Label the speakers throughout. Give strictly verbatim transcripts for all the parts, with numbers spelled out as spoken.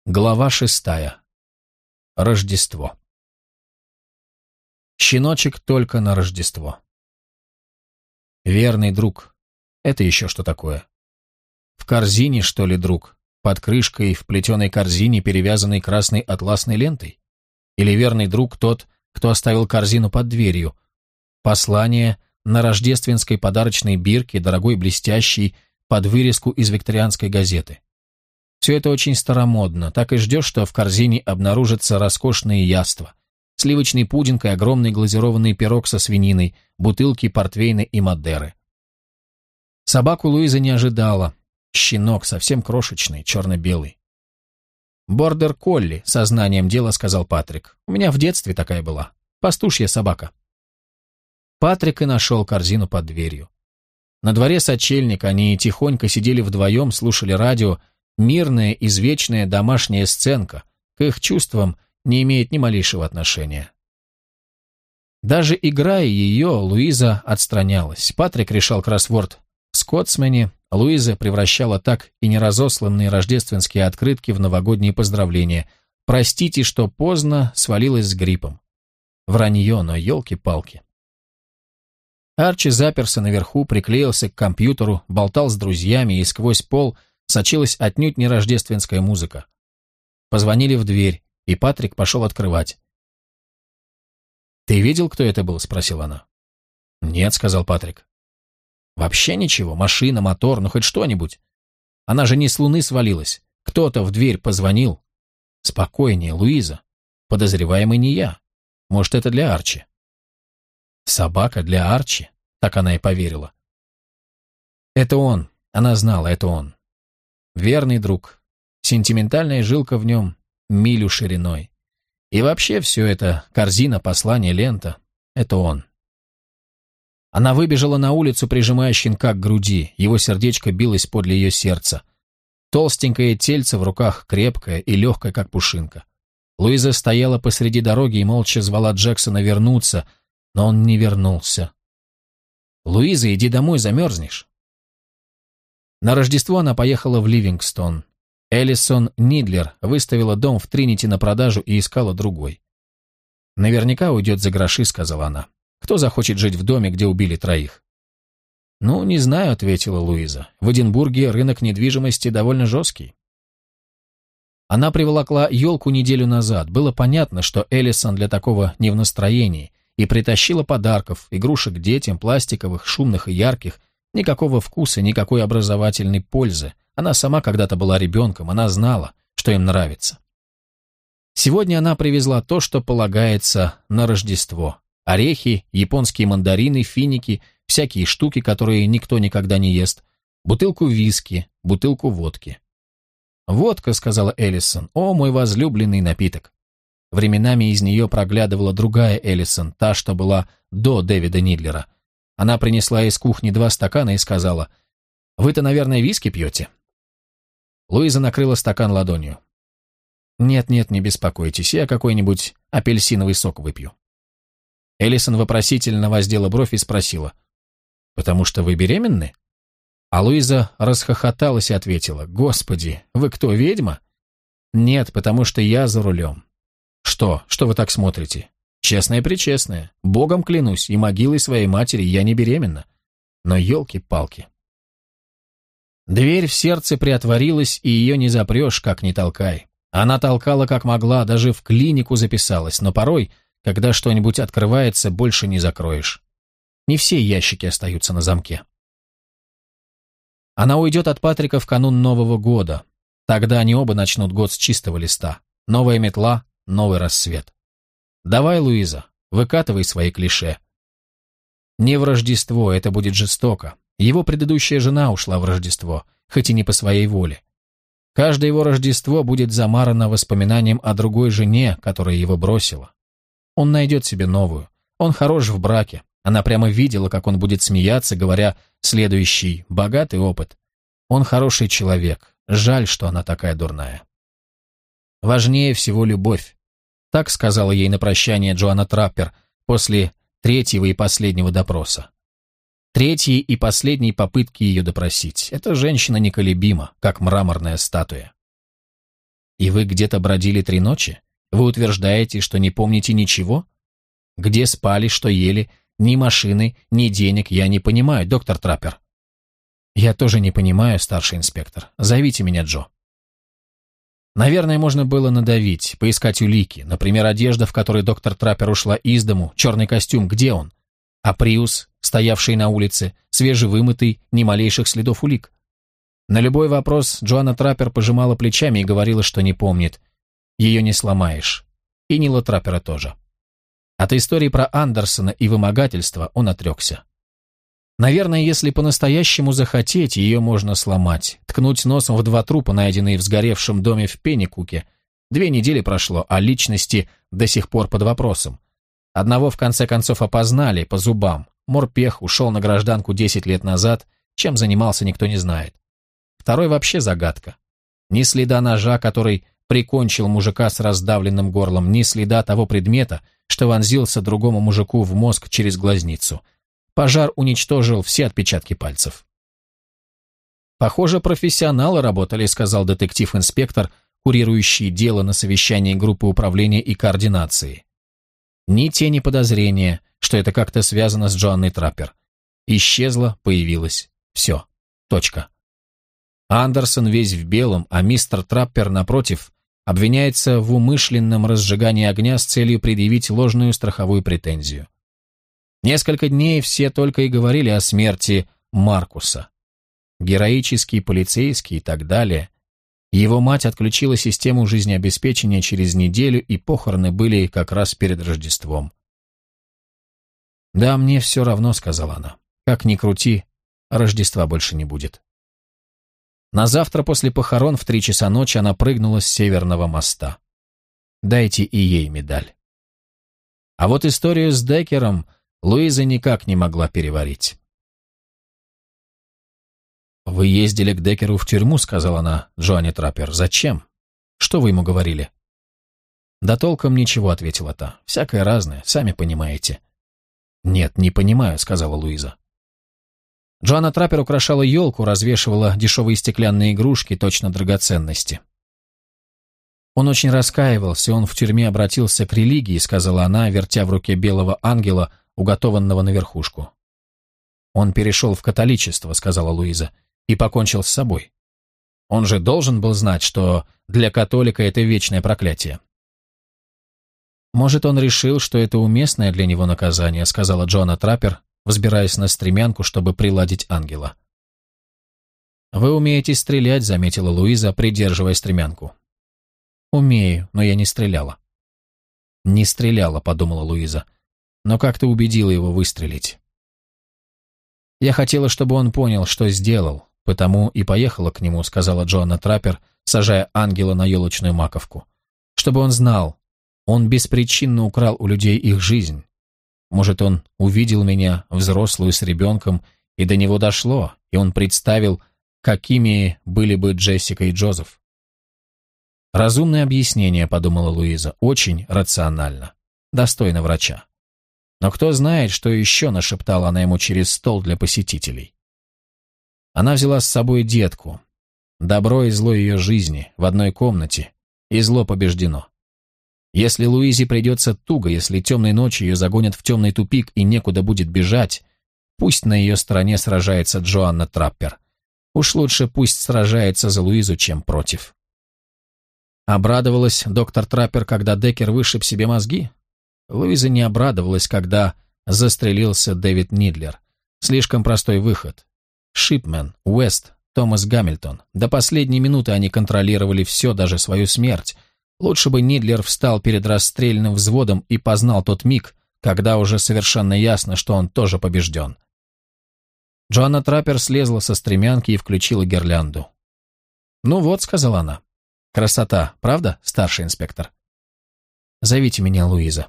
Speaker 1: Глава шестая. Рождество. Щеночек только на Рождество. Верный друг. Это еще что такое? В корзине, что ли, друг? Под крышкой в плетеной корзине, перевязанной красной атласной лентой? Или верный друг тот, кто оставил корзину под дверью? Послание на рождественской подарочной бирке, дорогой блестящей, под вырезку из викторианской газеты. Все это очень старомодно, так и ждешь, что в корзине обнаружатся роскошные яства. Сливочный пудинг и огромный глазированный пирог со свининой, бутылки портвейна и мадеры. Собаку Луиза не ожидала. Щенок, совсем крошечный, черно-белый. «Бордер-колли», сознанием дела сказал Патрик. «У меня в детстве такая была. Пастушья собака». Патрик и нашел корзину под дверью. На дворе сочельник, они тихонько сидели вдвоем, слушали радио. Мирная, извечная домашняя сценка к их чувствам не имеет ни малейшего отношения. Даже играя ее, Луиза отстранялась. Патрик решал кроссворд в «Скотсмене», Луиза превращала так и неразосланные рождественские открытки в новогодние поздравления. «Простите, что поздно, свалилась с гриппом». Вранье, но елки-палки. Арчи заперся наверху, приклеился к компьютеру, болтал с друзьями, и сквозь пол сочилась отнюдь не рождественская музыка. Позвонили в дверь, и Патрик пошел открывать. «Ты видел, кто это был?» — спросила она. «Нет», — сказал Патрик. «Вообще ничего, машина, мотор, ну хоть что-нибудь. Она же не с луны свалилась. Кто-то в дверь позвонил. Спокойнее, Луиза. Подозреваемый не я. Может, это для Арчи». «Собака для Арчи?» — так она и поверила. «Это он», она знала, это он. Верный друг. Сентиментальная жилка в нем милю шириной. И вообще все это, корзина, послание, лента, это он. Она выбежала на улицу, прижимая щенка к груди, его сердечко билось подле ее сердца. Толстенькое тельце в руках, крепкое и легкое, как пушинка. Луиза стояла посреди дороги и молча звала Джексона вернуться, но он не вернулся. «Луиза, иди домой, замерзнешь». На Рождество она поехала в Ливингстон. Элисон Нидлер выставила дом в Тринити на продажу и искала другой. «Наверняка уйдет за гроши», — сказала она. «Кто захочет жить в доме, где убили троих?» «Ну, не знаю», — ответила Луиза. «В Эдинбурге рынок недвижимости довольно жесткий». Она приволокла елку неделю назад. Было понятно, что Элисон для такого не в настроении, и притащила подарков, игрушек детям, пластиковых, шумных и ярких. Никакого вкуса, никакой образовательной пользы. Она сама когда-то была ребенком, она знала, что им нравится. Сегодня она привезла то, что полагается на Рождество. Орехи, японские мандарины, финики, всякие штуки, которые никто никогда не ест. Бутылку виски, бутылку водки. «Водка», — сказала Элисон, — «о, мой возлюбленный напиток». Временами из нее проглядывала другая Элисон, та, что была до Дэвида Нидлера. Она принесла из кухни два стакана и сказала: «Вы-то, наверное, виски пьете?» Луиза накрыла стакан ладонью. «Нет-нет, не беспокойтесь, я какой-нибудь апельсиновый сок выпью». Элисон вопросительно воздела бровь и спросила: «Потому что вы беременны?» А Луиза расхохоталась и ответила: «Господи, вы кто, ведьма?» «Нет, потому что я за рулем». «Что? Что вы так смотрите?» «Честное-пречестное. Богом клянусь, и могилой своей матери я не беременна. Но елки-палки». Дверь в сердце приотворилась, и ее не запрешь, как ни толкай. Она толкала как могла, даже в клинику записалась, но порой, когда что-нибудь открывается, больше не закроешь. Не все ящики остаются на замке. Она уйдет от Патрика в канун Нового года. Тогда они оба начнут год с чистого листа. Новая метла, новый рассвет. Давай, Луиза, выкатывай свои клише. Не в Рождество, это будет жестоко. Его предыдущая жена ушла в Рождество, хоть и не по своей воле. Каждое его Рождество будет замарано воспоминанием о другой жене, которая его бросила. Он найдет себе новую. Он хорош в браке. Она прямо видела, как он будет смеяться, говоря следующий «богатый опыт». Он хороший человек. Жаль, что она такая дурная. Важнее всего любовь. Так сказала ей на прощание Джоанна Траппер после третьего и последнего допроса. Третьей и последней попытки ее допросить. Эта женщина неколебима, как мраморная статуя. И вы где-то бродили три ночи? Вы утверждаете, что не помните ничего? Где спали, что ели? Ни машины, ни денег я не понимаю, доктор Траппер. Я тоже не понимаю, старший инспектор. Зовите меня Джо. Наверное, можно было надавить, поискать улики. Например, одежда, в которой доктор Траппер ушла из дому, черный костюм, где он? А Приус, стоявший на улице, свежевымытый, ни малейших следов улик. На любой вопрос Джоанна Траппер пожимала плечами и говорила, что не помнит. Ее не сломаешь. И Нила Траппера тоже. От истории про Андерсона и вымогательства он отрекся. Наверное, если по-настоящему захотеть, ее можно сломать, ткнуть носом в два трупа, найденные в сгоревшем доме в Пенникуке. Две недели прошло, а личности до сих пор под вопросом. Одного в конце концов опознали по зубам. Морпех ушел на гражданку десять лет назад, чем занимался, никто не знает. Второй вообще загадка. Ни следа ножа, который прикончил мужика с раздавленным горлом, ни следа того предмета, что вонзился другому мужику в мозг через глазницу. Пожар уничтожил все отпечатки пальцев. «Похоже, профессионалы работали», — сказал детектив-инспектор, курирующий дело на совещании группы управления и координации. Ни тени подозрения, что это как-то связано с Джоанной Траппер. Исчезла, появилась. Все. Точка. Андерсон весь в белом, а мистер Траппер, напротив, обвиняется в умышленном разжигании огня с целью предъявить ложную страховую претензию. Несколько дней все только и говорили о смерти Маркуса. Героический полицейский и так далее. Его мать отключила систему жизнеобеспечения через неделю, и похороны были как раз перед Рождеством. «Да, мне все равно», — сказала она. «Как ни крути, Рождества больше не будет». На завтра после похорон в три часа ночи она прыгнула с Северного моста. Дайте и ей медаль. А вот историю с Деккером Луиза никак не могла переварить. «Вы ездили к Деккеру в тюрьму», — сказала она Джоанне Траппер. «Зачем? Что вы ему говорили?» «Да толком ничего», — ответила та. «Всякое разное, сами понимаете». «Нет, не понимаю», — сказала Луиза. Джоанна Траппер украшала елку, развешивала дешевые стеклянные игрушки, точно драгоценности. «Он очень раскаивался, он в тюрьме обратился к религии», — сказала она, вертя в руке белого ангела, уготованного на верхушку. «Он перешел в католичество», — сказала Луиза, — «и покончил с собой. Он же должен был знать, что для католика это вечное проклятие». «Может, он решил, что это уместное для него наказание», — сказала Джоанна Траппер, взбираясь на стремянку, чтобы приладить ангела. «Вы умеете стрелять», — заметила Луиза, придерживая стремянку. «Умею, но я не стреляла». «Не стреляла», — подумала Луиза, — «но как-то убедила его выстрелить». «Я хотела, чтобы он понял, что сделал, потому и поехала к нему», — сказала Джоанна Траппер, сажая ангела на елочную маковку. «Чтобы он знал, он беспричинно украл у людей их жизнь. Может, он увидел меня, взрослую, с ребенком, и до него дошло, и он представил, какими были бы Джессика и Джозеф». «Разумное объяснение», — подумала Луиза, — «очень рационально, достойно врача». Но кто знает, что еще нашептала она ему через стол для посетителей. Она взяла с собой детку. Добро и зло ее жизни в одной комнате, и зло побеждено. Если Луизе придется туго, если темной ночью ее загонят в темный тупик и некуда будет бежать, пусть на ее стороне сражается Джоанна Траппер. Уж лучше пусть сражается за Луизу, чем против. Обрадовалась доктор Траппер, когда Деккер вышиб себе мозги? Луиза не обрадовалась, когда застрелился Дэвид Нидлер. Слишком простой выход. Шипмен, Уэст, Томас Гамильтон. До последней минуты они контролировали все, даже свою смерть. Лучше бы Нидлер встал перед расстрельным взводом и познал тот миг, когда уже совершенно ясно, что он тоже побежден. Джоанна Траппер слезла со стремянки и включила гирлянду. «Ну вот», — сказала она, — «красота, правда, старший инспектор?» «Зовите меня Луиза».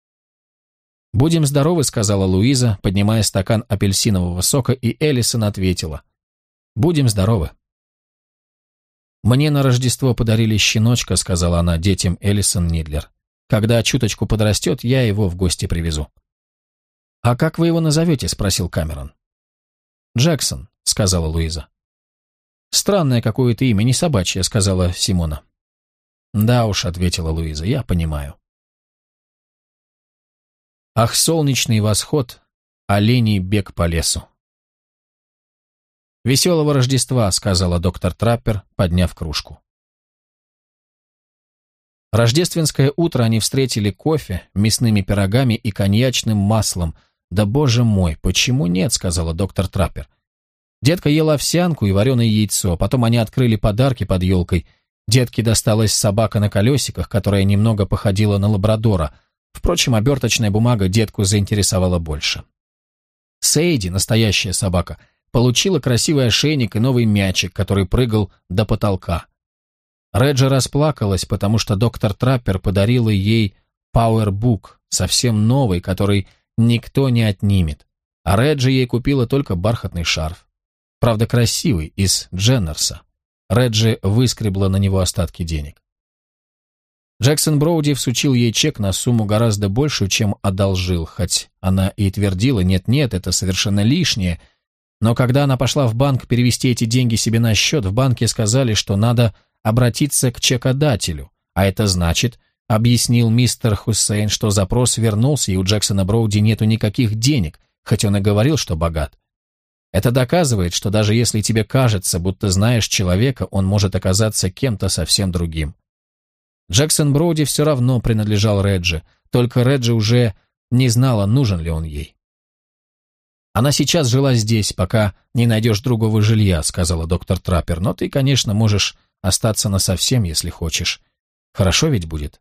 Speaker 1: «Будем здоровы», — сказала Луиза, поднимая стакан апельсинового сока, и Эллисон ответила. «Будем здоровы». «Мне на Рождество подарили щеночка», — сказала она детям Эллисон Нидлер. «Когда чуточку подрастет, я его в гости привезу». «А как вы его назовете?» — спросил Камерон. «Джексон», — сказала Луиза. «Странное какое-то имя, не собачье», — сказала Симона. «Да уж», — ответила Луиза, — «я понимаю». Ах, солнечный восход, оленей бег по лесу. «Веселого Рождества», — сказала доктор Траппер, подняв кружку. Рождественское утро они встретили кофе, мясными пирогами и коньячным маслом. «Да, боже мой, почему нет?» — сказала доктор Траппер. Детка ела овсянку и вареное яйцо, потом они открыли подарки под елкой. Детке досталась собака на колесиках, которая немного походила на лабрадора. Впрочем, оберточная бумага детку заинтересовала больше. Сейди, настоящая собака, получила красивый ошейник и новый мячик, который прыгал до потолка. Реджи расплакалась, потому что доктор Траппер подарила ей пауэрбук, совсем новый, который никто не отнимет, а Реджи ей купила только бархатный шарф. Правда, красивый, из Дженнерса. Реджи выскребла на него остатки денег. Джексон Броуди всучил ей чек на сумму гораздо большую, чем одолжил, хоть она и твердила «нет-нет, это совершенно лишнее», но когда она пошла в банк перевести эти деньги себе на счет, в банке сказали, что надо обратиться к чекодателю, а это значит, объяснил мистер Хуссейн, что запрос вернулся, и у Джексона Броуди нету никаких денег, хоть он и говорил, что богат. Это доказывает, что даже если тебе кажется, будто знаешь человека, он может оказаться кем-то совсем другим. Джексон Броуди все равно принадлежал Реджи, только Реджи уже не знала, нужен ли он ей. «Она сейчас жила здесь, пока не найдешь другого жилья», — сказала доктор Траппер, «но ты, конечно, можешь остаться насовсем, если хочешь. Хорошо ведь будет?»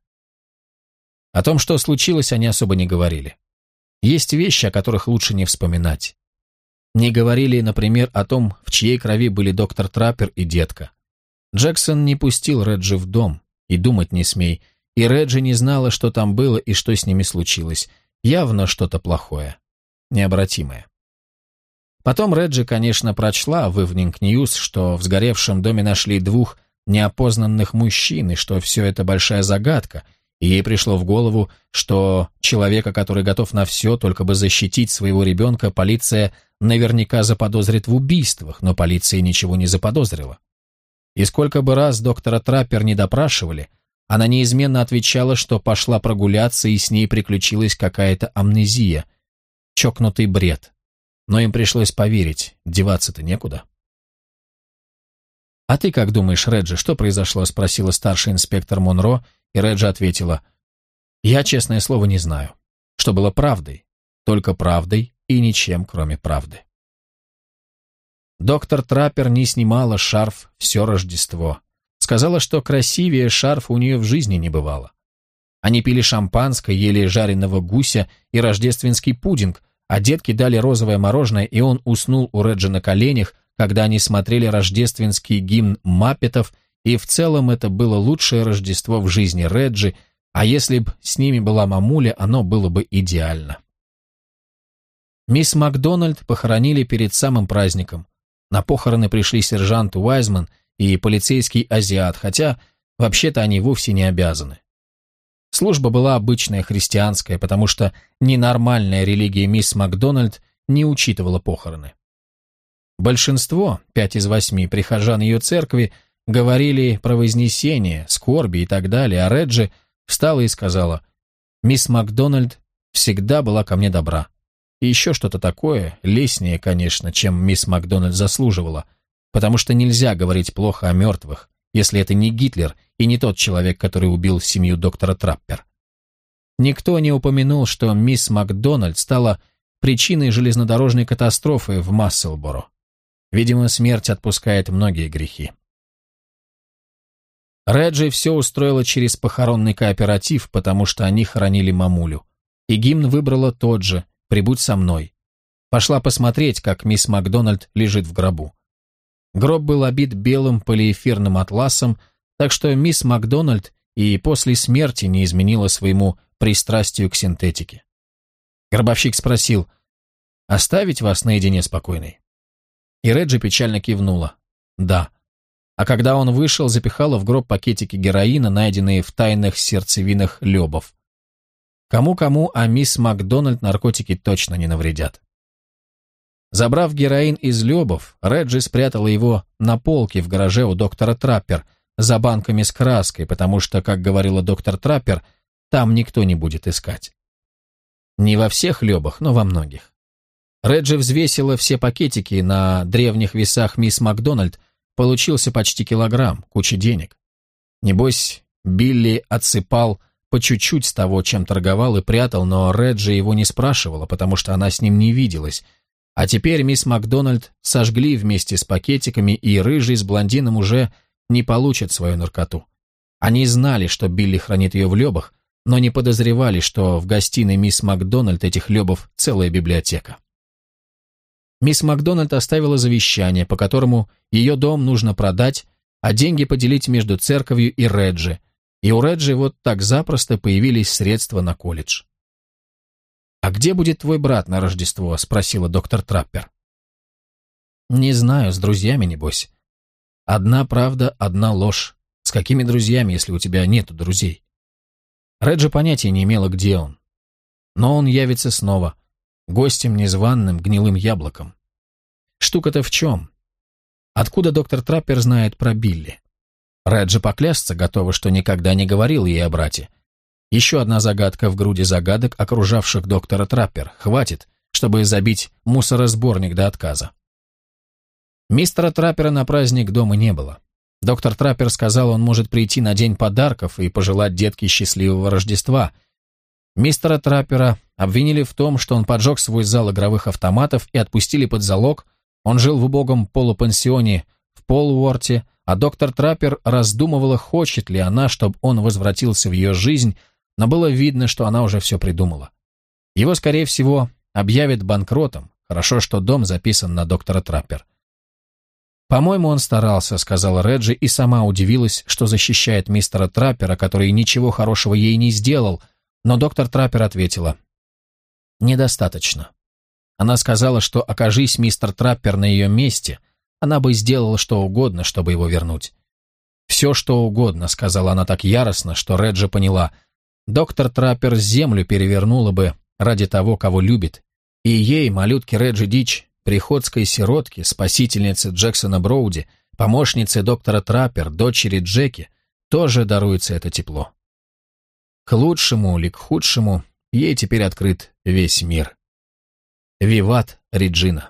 Speaker 1: О том, что случилось, они особо не говорили. Есть вещи, о которых лучше не вспоминать. Не говорили, например, о том, в чьей крови были доктор Траппер и детка. Джексон не пустил Реджи в дом, и думать не смей, и Реджи не знала, что там было и что с ними случилось. Явно что-то плохое, необратимое. Потом Реджи, конечно, прочла в Evening News, что в сгоревшем доме нашли двух неопознанных мужчин, и что все это большая загадка, и ей пришло в голову, что человека, который готов на все, только бы защитить своего ребенка, полиция наверняка заподозрит в убийствах, но полиция ничего не заподозрила. И сколько бы раз доктора Траппер не допрашивали, она неизменно отвечала, что пошла прогуляться, и с ней приключилась какая-то амнезия. Чокнутый бред. Но им пришлось поверить, деваться-то некуда. «А ты как думаешь, Реджи, что произошло?» — спросила старший инспектор Монро, и Реджи ответила: «Я, честное слово, не знаю. Что было правдой? Только правдой и ничем, кроме правды». Доктор Траппер не снимала шарф все Рождество. Сказала, что красивее шарфа у нее в жизни не бывало. Они пили шампанское, ели жареного гуся и рождественский пудинг, а детки дали розовое мороженое, и он уснул у Реджи на коленях, когда они смотрели рождественский гимн Маппетов, и в целом это было лучшее Рождество в жизни Реджи, а если б с ними была мамуля, оно было бы идеально. Мисс Макдональд похоронили перед самым праздником. На похороны пришли сержант Уайзман и полицейский азиат, хотя вообще-то они вовсе не обязаны. Служба была обычная христианская, потому что ненормальная религия мисс Макдональд не учитывала похороны. Большинство, пять из восьми прихожан ее церкви, говорили про вознесение, скорби и так далее, а Реджи встала и сказала: «Мисс Макдональд всегда была ко мне добра». И еще что-то такое, лестнее, конечно, чем мисс Макдональд заслуживала, потому что нельзя говорить плохо о мертвых, если это не Гитлер и не тот человек, который убил семью доктора Траппер. Никто не упомянул, что мисс Макдональд стала причиной железнодорожной катастрофы в Масселборо. Видимо, смерть отпускает многие грехи. Реджи все устроила через похоронный кооператив, потому что они хоронили мамулю. И гимн выбрала тот же «Прибудь со мной». Пошла посмотреть, как мисс Макдональд лежит в гробу. Гроб был обит белым полиэфирным атласом, так что мисс Макдональд и после смерти не изменила своему пристрастию к синтетике. Гробовщик спросил: «Оставить вас наедине с покойной?» И Реджи печально кивнула: «Да». А когда он вышел, запихала в гроб пакетики героина, найденные в тайных сердцевинах лёбов. Кому-кому, а мисс Макдональд наркотики точно не навредят. Забрав героин из лёбов, Реджи спрятала его на полке в гараже у доктора Траппер, за банками с краской, потому что, как говорила доктор Траппер, там никто не будет искать. Не во всех лёбах, но во многих. Реджи взвесила все пакетики на древних весах мисс Макдональд, получился почти килограмм, куча денег. Небось, Билли отсыпал по чуть-чуть с того, чем торговал и прятал, но Реджи его не спрашивала, потому что она с ним не виделась. А теперь мисс Макдональд сожгли вместе с пакетиками, и Рыжий с блондином уже не получат свою наркоту. Они знали, что Билли хранит ее в лёбах, но не подозревали, что в гостиной мисс Макдональд этих лёбов целая библиотека. Мисс Макдональд оставила завещание, по которому ее дом нужно продать, а деньги поделить между церковью и Реджи, и у Реджи вот так запросто появились средства на колледж. «А где будет твой брат на Рождество?» — спросила доктор Траппер. «Не знаю, с друзьями, небось. Одна правда, одна ложь. С какими друзьями, если у тебя нету друзей?» Реджи понятия не имела, где он. Но он явится снова, гостем незваным, гнилым яблоком. Штука-то в чем? Откуда доктор Траппер знает про Билли? Реджи поклясться готова, что никогда не говорил ей о брате. Еще одна загадка в груди загадок, окружавших доктора Траппер. Хватит, чтобы забить мусоросборник до отказа. Мистера Траппера на праздник дома не было. Доктор Траппер сказал, он может прийти на день подарков и пожелать детке счастливого Рождества. Мистера Траппера обвинили в том, что он поджег свой зал игровых автоматов и отпустили под залог. Он жил в убогом полупансионе в Полуорте, а доктор Траппер раздумывала, хочет ли она, чтобы он возвратился в ее жизнь, но было видно, что она уже все придумала. Его, скорее всего, объявят банкротом. Хорошо, что дом записан на доктора Траппер. «По-моему, он старался», — сказала Реджи, и сама удивилась, что защищает мистера Траппера, который ничего хорошего ей не сделал, но доктор Траппер ответила: «Недостаточно». Она сказала, что, окажись мистер Траппер на ее месте, она бы сделала что угодно, чтобы его вернуть. «Все, что угодно», — сказала она так яростно, что Реджи поняла. Доктор Траппер землю перевернула бы ради того, кого любит, и ей, малютке Реджи Дич, приходской сиротке, спасительнице Джексона Броуди, помощнице доктора Траппер, дочери Джеки, тоже даруется это тепло. К лучшему или к худшему ей теперь открыт весь мир. Виват Реджина.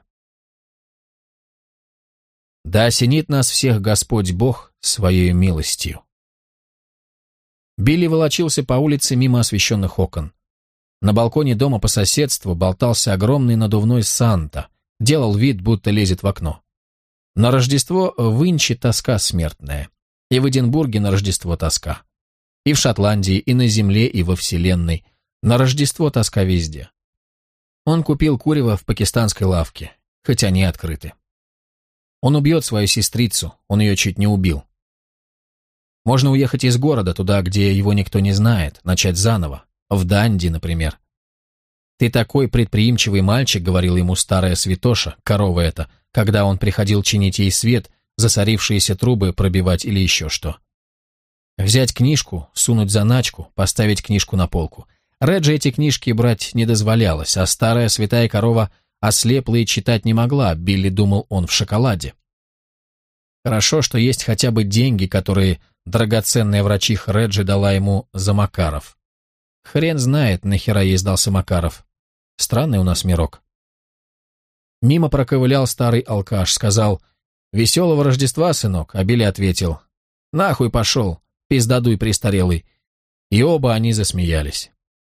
Speaker 1: Да осенит нас всех Господь Бог своей милостью. Билли волочился по улице мимо освещенных окон. На балконе дома по соседству болтался огромный надувной Санта, делал вид, будто лезет в окно. На Рождество в Инчи тоска смертная, и в Эдинбурге на Рождество тоска. И в Шотландии, и на земле, и во вселенной. На Рождество тоска везде. Он купил курево в пакистанской лавке, хоть они открыты. Он убьет свою сестрицу, он ее чуть не убил. Можно уехать из города, туда, где его никто не знает, начать заново, в Данди, например. «Ты такой предприимчивый мальчик», — говорила ему старая святоша, корова эта, когда он приходил чинить ей свет, засорившиеся трубы пробивать или еще что. Взять книжку, сунуть заначку, поставить книжку на полку. Реджи эти книжки брать не дозволялось, а старая святая корова ослепла и читать не могла, Билли думал, он в шоколаде. Хорошо, что есть хотя бы деньги, которые драгоценная врачиха Реджи дала ему за Макаров. Хрен знает, нахера ей сдался Макаров. Странный у нас мирок. Мимо проковылял старый алкаш, сказал: «Веселого Рождества, сынок», а Билли ответил: «Нахуй пошел, пиздадуй престарелый». И оба они засмеялись.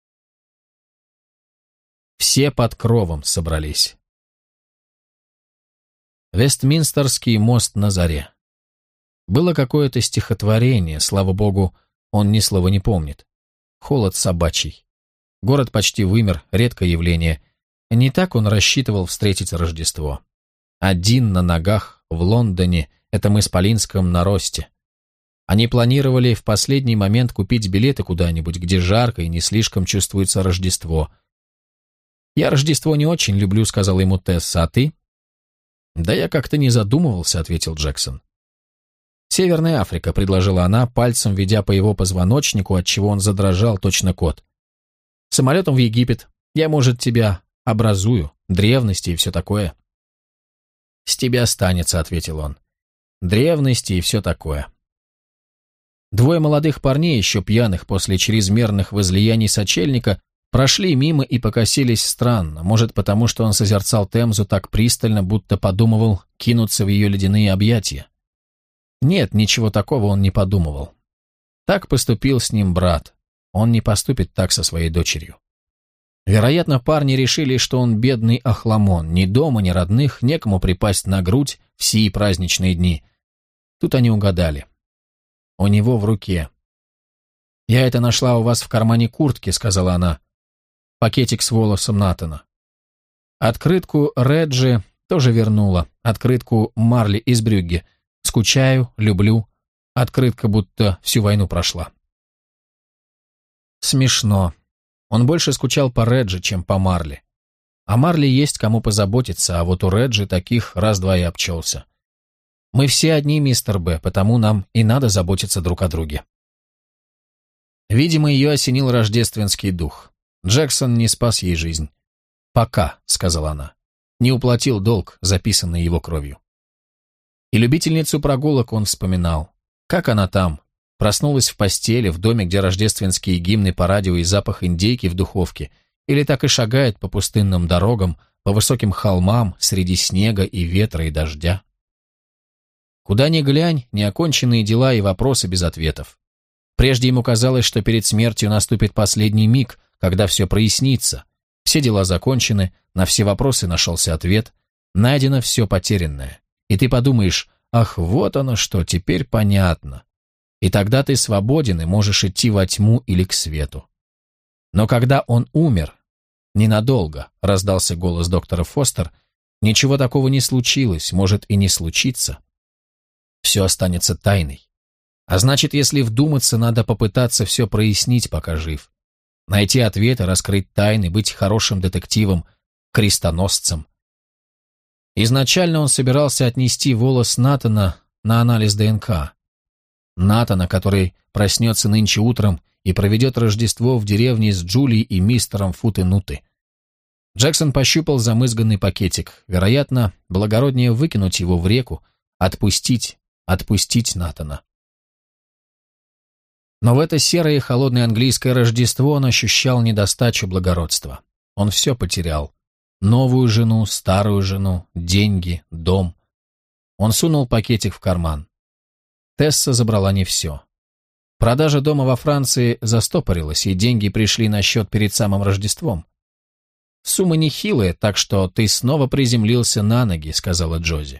Speaker 1: Все под кровом собрались. Вестминстерский мост на заре. Было какое-то стихотворение, слава богу, он ни слова не помнит. Холод собачий. Город почти вымер, редкое явление. Не так он рассчитывал встретить Рождество. Один на ногах, в Лондоне, это мы с Полинском на росте. Они планировали в последний момент купить билеты куда-нибудь, где жарко и не слишком чувствуется Рождество. «Я Рождество не очень люблю», — сказала ему Тесса, — «а ты?» «Да я как-то не задумывался», — ответил Джексон. «Северная Африка», — предложила она, пальцем ведя по его позвоночнику, отчего он задрожал, точно кот. «Самолетом в Египет. Я, может, тебя образую, древности и все такое». «С тебя останется», — ответил он. «Древности и все такое». Двое молодых парней, еще пьяных после чрезмерных возлияний сочельника, прошли мимо и покосились странно, может потому, что он созерцал Темзу так пристально, будто подумывал кинуться в ее ледяные объятия. Нет, ничего такого он не подумывал. Так поступил с ним брат, он не поступит так со своей дочерью. Вероятно, парни решили, что он бедный охламон, ни дома, ни родных, некому припасть на грудь в сии праздничные дни. Тут они угадали. У него в руке. «Я это нашла у вас в кармане куртки», — сказала она. Пакетик с волосом Натана. Открытку Реджи тоже вернула, открытку Марли из Брюгге. «Скучаю, люблю». Открытка будто всю войну прошла. Смешно. Он больше скучал по Реджи, чем по Марли. А Марли есть кому позаботиться, а вот у Реджи таких раз-два и обчелся. Мы все одни, мистер Б, потому нам и надо заботиться друг о друге. Видимо, ее осенил рождественский дух. Джексон не спас ей жизнь. «Пока», — сказала она. Не уплатил долг, записанный его кровью. И любительницу прогулок он вспоминал. Как она там? Проснулась в постели, в доме, где рождественские гимны по радио и запах индейки в духовке, или так и шагает по пустынным дорогам, по высоким холмам, среди снега и ветра и дождя. Куда ни глянь, неоконченные дела и вопросы без ответов. Прежде ему казалось, что перед смертью наступит последний миг, когда все прояснится. Все дела закончены, на все вопросы нашелся ответ, найдено все потерянное. И ты подумаешь, ах, вот оно что, теперь понятно. И тогда ты свободен и можешь идти во тьму или к свету. Но когда он умер, ненадолго, раздался голос доктора Фостер, ничего такого не случилось, может и не случится. Все останется тайной. А значит, если вдуматься, надо попытаться все прояснить, пока жив. Найти ответы, раскрыть тайны, быть хорошим детективом, крестоносцем. Изначально он собирался отнести волос Натана на анализ ДНК. Натана, который проснется нынче утром и проведет Рождество в деревне с Джулией и мистером Фут-и-Нуты. Джексон пощупал замызганный пакетик. Вероятно, благороднее выкинуть его в реку, отпустить, отпустить Натана. Но в это серое и холодное английское Рождество он ощущал недостачу благородства. Он все потерял. Новую жену, старую жену, деньги, дом. Он сунул пакетик в карман. Тесса забрала не все. Продажа дома во Франции застопорилась, и деньги пришли на счет перед самым Рождеством. «Сумма нехилая, так что ты снова приземлился на ноги», — сказала Джози.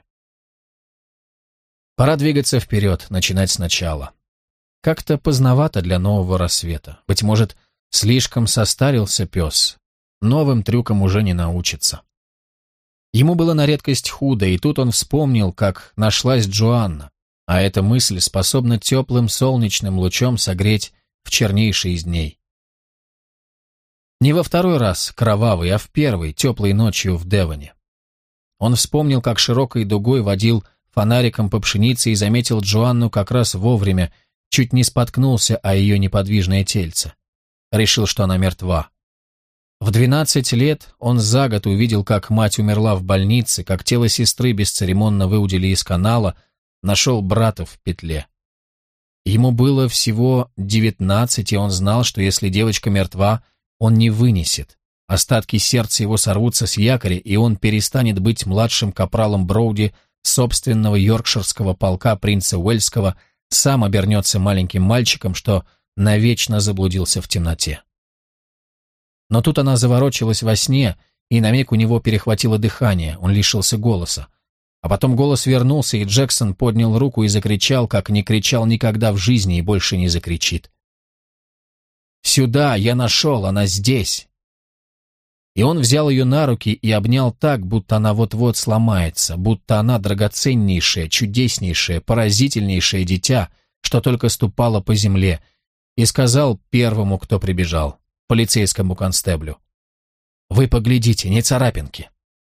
Speaker 1: «Пора двигаться вперед, начинать сначала. Как-то поздновато для нового рассвета. Быть может, слишком состарился пес. Новым трюкам уже не научится». Ему было на редкость худо, и тут он вспомнил, как нашлась Джоанна. А эта мысль способна теплым солнечным лучом согреть в чернейший из дней. Не во второй раз кровавый, а в первый, теплой ночью в Девоне. Он вспомнил, как широкой дугой водил фонариком по пшенице и заметил Джоанну как раз вовремя, чуть не споткнулся о ее неподвижное тельце. Решил, что она мертва. В двенадцать лет он за год увидел, как мать умерла в больнице, как тело сестры бесцеремонно выудили из канала, нашел брата в петле. Ему было всего девятнадцать, и он знал, что если девочка мертва, он не вынесет. Остатки сердца его сорвутся с якоря, и он перестанет быть младшим капралом Броуди собственного йоркширского полка принца Уэльского, сам обернется маленьким мальчиком, что навечно заблудился в темноте. Но тут она заворочилась во сне, и на миг у него перехватило дыхание, он лишился голоса. А потом голос вернулся, и Джексон поднял руку и закричал, как не кричал никогда в жизни и больше не закричит. «Сюда! Я нашел! Она здесь!» И он взял ее на руки и обнял так, будто она вот-вот сломается, будто она драгоценнейшее, чудеснейшее, поразительнейшее дитя, что только ступало по земле, и сказал первому, кто прибежал, полицейскому констеблю: «Вы поглядите, не царапинки».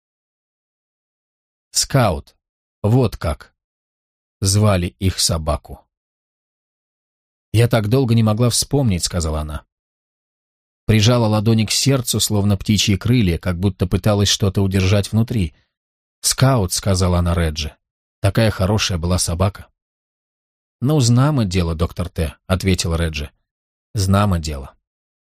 Speaker 1: Скаут. Вот как звали их собаку. «Я так долго не могла вспомнить», — сказала она. Прижала ладони к сердцу, словно птичьи крылья, как будто пыталась что-то удержать внутри. «Скаут», — сказала она Реджи. «Такая хорошая была собака». «Ну, знамо дело, доктор Т», — ответил Реджи. «Знамо дело».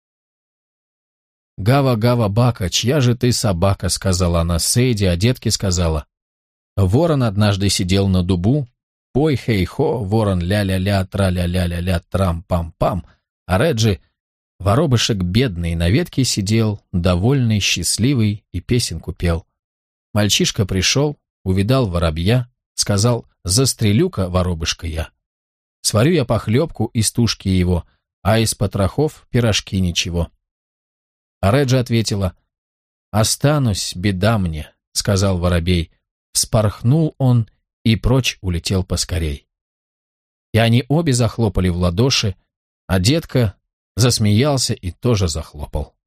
Speaker 1: «Гава-гава, бака, чья же ты собака?» — сказала она Сейди, а детке сказала. «Ворон однажды сидел на дубу, пой, хей-хо, ворон ля-ля-ля, тра-ля-ля-ля-ля, трам-пам-пам, а Реджи, воробышек бедный, на ветке сидел, довольный, счастливый, и песенку пел. Мальчишка пришел, увидал воробья, сказал, застрелю-ка воробышка я. Сварю я похлебку из тушки его, а из потрохов пирожки ничего». А Реджи ответила, «Останусь, беда мне», — сказал воробей. Вспорхнул он и прочь улетел поскорей. И они обе захлопали в ладоши, а детка засмеялся и тоже захлопал.